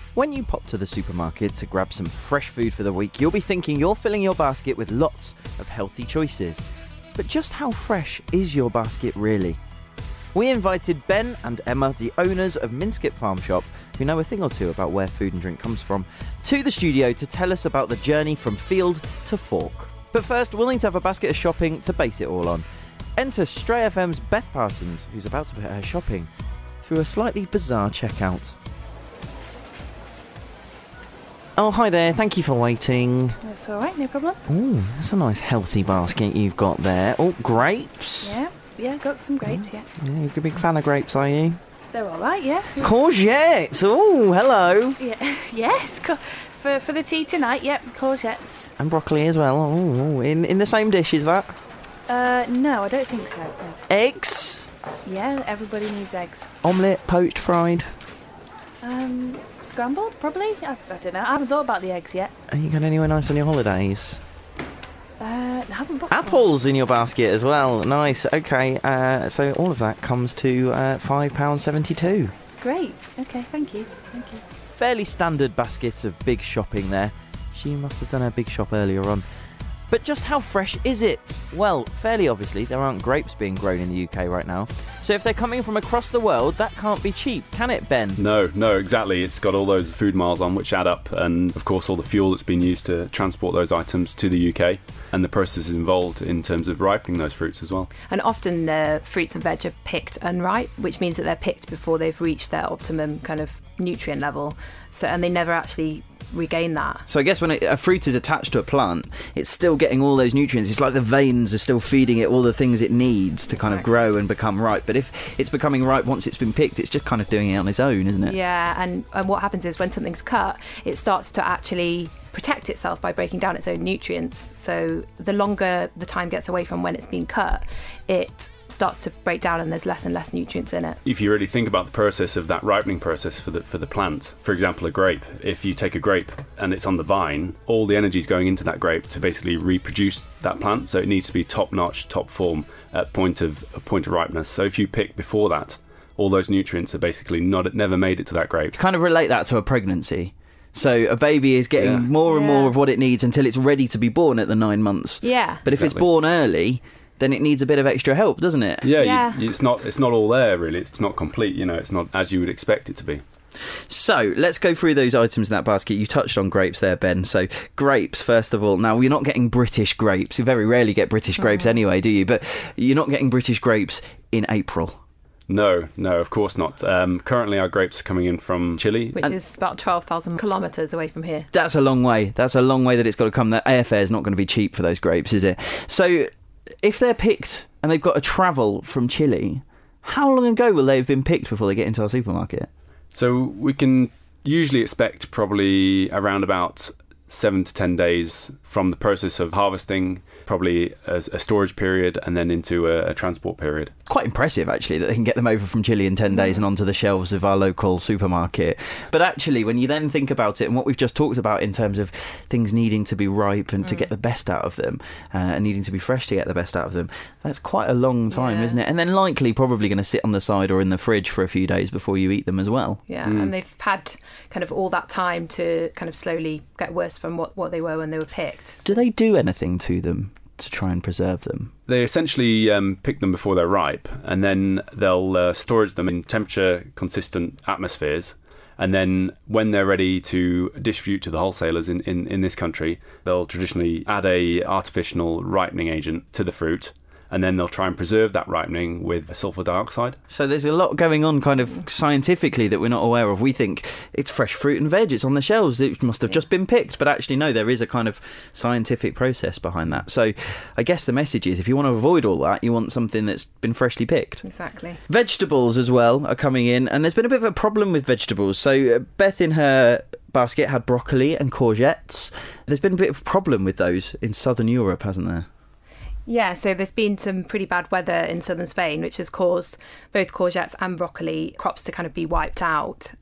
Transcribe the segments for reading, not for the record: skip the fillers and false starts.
When you pop to the supermarket to grab some fresh food for the week, you'll be thinking you're filling your basket with lots of healthy choices. But just how fresh is your basket really? We invited Ben and Emma, the owners of Minskip Farm Shop, who know a thing or two about where food and drink comes from, to the studio to tell us about the journey from field to fork. But first, we'll need to have a basket of shopping to base it all on. Enter Stray FM's Beth Parsons, who's about to put her shopping through a slightly bizarre checkout. Oh, hi there. Thank you for waiting. That's all right, no problem. Oh, that's a nice healthy basket you've got there. Oh, grapes. Yeah, got some grapes, yeah. You're a big fan of grapes, are you? They're all right, yeah. Courgettes. Oh, hello. Yeah, yes. For the tea tonight, yep, courgettes. And broccoli as well. Oh, in the same dish, is that? No, I don't think so. No. Eggs. Yeah, everybody needs eggs. Omelette, poached, fried. Scrambled, probably? I don't know. I haven't thought about the eggs yet. Are you going anywhere nice on your holidays? I haven't booked Apples in your basket as well. Nice. Okay. So all of that comes to £5.72. Great. Okay, thank you. Fairly standard baskets of big shopping there. She must have done her big shop earlier on. But just how fresh is it? Well, fairly obviously, there aren't grapes being grown in the UK right now. So if they're coming from across the world, that can't be cheap, can it, Ben? No, exactly. It's got all those food miles on which add up, and of course all the fuel that's been used to transport those items to the UK, and the processes involved in terms of ripening those fruits as well. And often the fruits and veg are picked unripe, which means that they're picked before they've reached their optimum kind of nutrient level. So, and they never actually regain that. So I guess when a fruit is attached to a plant, it's still getting all those nutrients. It's like the veins are still feeding it all the things it needs to kind of grow and become ripe. But if it's becoming ripe once it's been picked, it's just kind of doing it on its own, isn't it? Yeah, and what happens is when something's cut, it starts to actually protect itself by breaking down its own nutrients. So the longer the time gets away from when it's been cut, it starts to break down and there's less and less nutrients in it. If you really think about the process of that ripening process for the plant, for example a grape, if you take a grape and it's on the vine, all the energy is going into that grape to basically reproduce that plant, so it needs to be top notch, top form at point of ripeness. So if you pick before that, all those nutrients are basically never made it to that grape. Kind of relate that to a pregnancy. So a baby is getting more and more of what it needs until it's ready to be born at the 9 months. Yeah. But if it's born early, then it needs a bit of extra help, doesn't it? Yeah. It's not all there really. It's not complete. It's not as you would expect it to be. So let's go through those items in that basket. You touched on grapes there, Ben. So grapes, first of all. Now, you're not getting British grapes. You very rarely get British grapes anyway, do you? But you're not getting British grapes in April. No, of course not. Currently our grapes are coming in from Chile. Which is about 12,000 kilometres away from here. That's a long way. That's a long way that it's got to come. That airfare is not going to be cheap for those grapes, is it? So if they're picked and they've got to travel from Chile, how long ago will they have been picked before they get into our supermarket? So we can usually expect probably around about 7 to 10 days from the process of harvesting, probably a storage period, and then into a transport period. Quite impressive, actually, that they can get them over from Chile in 10 days and onto the shelves of our local supermarket. But actually, when you then think about it, and what we've just talked about in terms of things needing to be ripe and to get the best out of them, and needing to be fresh to get the best out of them, that's quite a long time, isn't it? And then likely probably going to sit on the side or in the fridge for a few days before you eat them as well. Yeah, and they've had kind of all that time to kind of slowly get worse from what they were when they were picked. Do they do anything to them to try and preserve them? They essentially pick them before they're ripe, and then they'll storage them in temperature-consistent atmospheres. And then when they're ready to distribute to the wholesalers in this country, they'll traditionally add a artificial ripening agent to the fruit, and then they'll try and preserve that ripening with sulfur dioxide. So there's a lot going on kind of scientifically that we're not aware of. We think it's fresh fruit and veg, it's on the shelves, it must have just been picked. But actually, no, there is a kind of scientific process behind that. So I guess the message is, if you want to avoid all that, you want something that's been freshly picked. Exactly. Vegetables as well are coming in, and there's been a bit of a problem with vegetables. So Beth in her basket had broccoli and courgettes. There's been a bit of a problem with those in southern Europe, hasn't there? Yeah, so there's been some pretty bad weather in southern Spain, which has caused both courgettes and broccoli crops to kind of be wiped out. So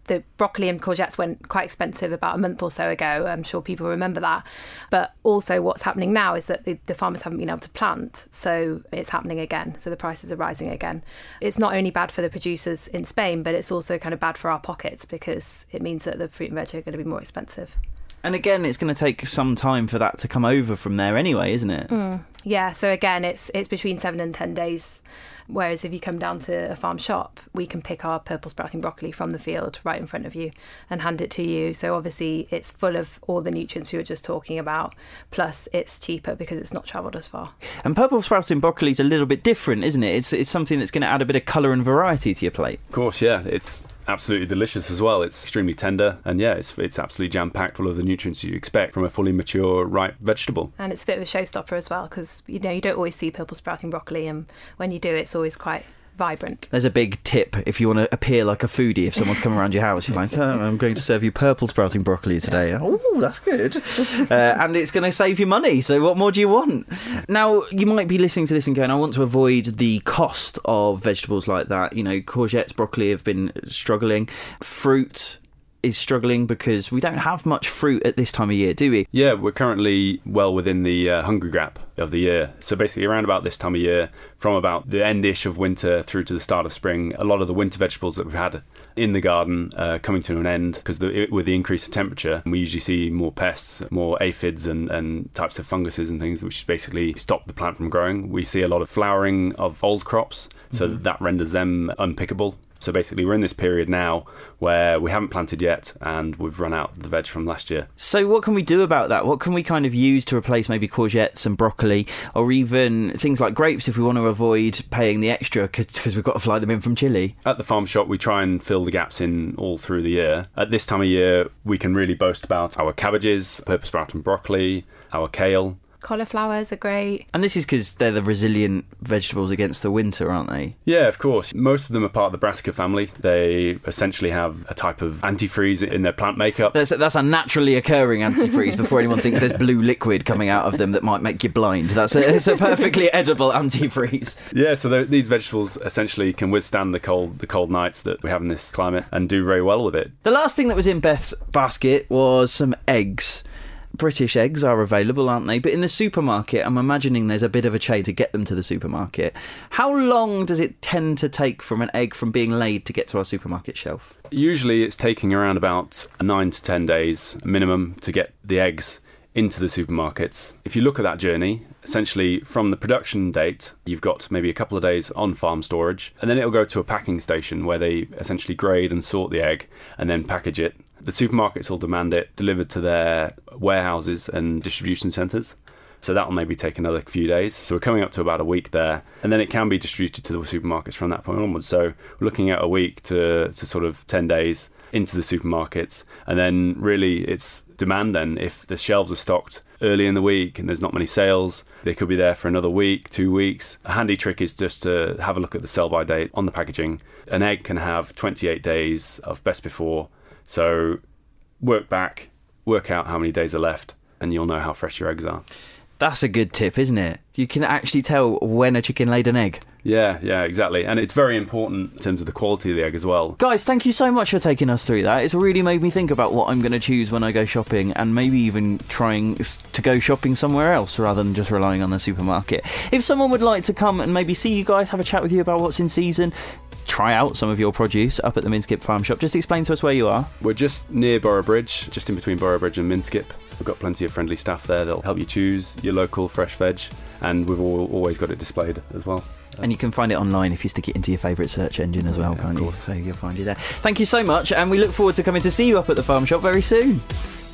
The broccoli and courgettes went quite expensive about a month or so ago. I'm sure people remember that. But also what's happening now is that the farmers haven't been able to plant. So it's happening again. So the prices are rising again. It's not only bad for the producers in Spain, but it's also kind of bad for our pockets because it means that the fruit and veg are going to be more expensive. And again, it's going to take some time for that to come over from there anyway, isn't it? Yeah, so again, it's between 7 and 10 days. Whereas if you come down to a farm shop, we can pick our purple sprouting broccoli from the field right in front of you and hand it to you. So obviously it's full of all the nutrients we were just talking about, plus it's cheaper because it's not travelled as far. And purple sprouting broccoli is a little bit different, isn't it? It's something that's going to add a bit of colour and variety to your plate. Of course, yeah. It's absolutely delicious as well. It's extremely tender, and yeah, it's absolutely jam-packed full of the nutrients you expect from a fully mature, ripe vegetable. And it's a bit of a showstopper as well because, you know, you don't always see purple sprouting broccoli, and when you do, it's always quite vibrant. There's a big tip if you want to appear like a foodie. If someone's coming around your house, you're like, I'm going to serve you purple sprouting broccoli today. Oh, that's good. And it's going to save you money, so what more do you want? Now, you might be listening to this and going, I want to avoid the cost of vegetables like that. You know, courgettes, broccoli have been struggling. Fruit is struggling because we don't have much fruit at this time of year, do we? Yeah, we're currently well within the hungry gap of the year. So basically around about this time of year, from about the end-ish of winter through to the start of spring, a lot of the winter vegetables that we've had in the garden coming to an end because with the increase of temperature, we usually see more pests, more aphids and types of funguses and things which basically stop the plant from growing. We see a lot of flowering of old crops, so that renders them unpickable. So basically we're in this period now where we haven't planted yet and we've run out the veg from last year. So what can we do about that? What can we kind of use to replace maybe courgettes and broccoli, or even things like grapes if we want to avoid paying the extra because we've got to fly them in from Chile? At the farm shop we try and fill the gaps in all through the year. At this time of year we can really boast about our cabbages, purple sprouting broccoli, our kale. Cauliflowers are great. And this is because they're the resilient vegetables against the winter, aren't they? Yeah, of course. Most of them are part of the brassica family. They essentially have a type of antifreeze in their plant makeup. That's a naturally occurring antifreeze before anyone thinks there's blue liquid coming out of them that might make you blind. It's a perfectly edible antifreeze. Yeah, so these vegetables essentially can withstand the cold nights that we have in this climate and do very well with it. The last thing that was in Beth's basket was some eggs. British eggs are available, aren't they? But in the supermarket, I'm imagining there's a bit of a chain to get them to the supermarket. How long does it tend to take from an egg from being laid to get to our supermarket shelf? Usually it's taking around about 9 to 10 days minimum to get the eggs into the supermarkets. If you look at that journey, essentially from the production date, you've got maybe a couple of days on farm storage, and then it'll go to a packing station where they essentially grade and sort the egg and then package it. The supermarkets will demand it delivered to their warehouses and distribution centres. So that will maybe take another few days. So we're coming up to about a week there. And then it can be distributed to the supermarkets from that point onwards. So we're looking at a week to sort of 10 days into the supermarkets. And then really it's demand then. If the shelves are stocked early in the week and there's not many sales, they could be there for another week, 2 weeks. A handy trick is just to have a look at the sell-by date on the packaging. An egg can have 28 days of best before. So work back, work out how many days are left, and you'll know how fresh your eggs are. That's a good tip, isn't it? You can actually tell when a chicken laid an egg. Yeah, exactly. And it's very important in terms of the quality of the egg as well. Guys, thank you so much for taking us through that. It's really made me think about what I'm going to choose when I go shopping, and maybe even trying to go shopping somewhere else rather than just relying on the supermarket. If someone would like to come and maybe see you guys, have a chat with you about what's in season, try out some of your produce up at the Minskip Farm Shop, just explain to us where you are. We're just near Boroughbridge, just in between Boroughbridge and Minskip. We've got plenty of friendly staff there that'll help you choose your local fresh veg, and we've always got it displayed as well. And you can find it online if you stick it into your favourite search engine as well, can't you? So you'll find you there. Thank you so much, and we look forward to coming to see you up at the farm shop very soon.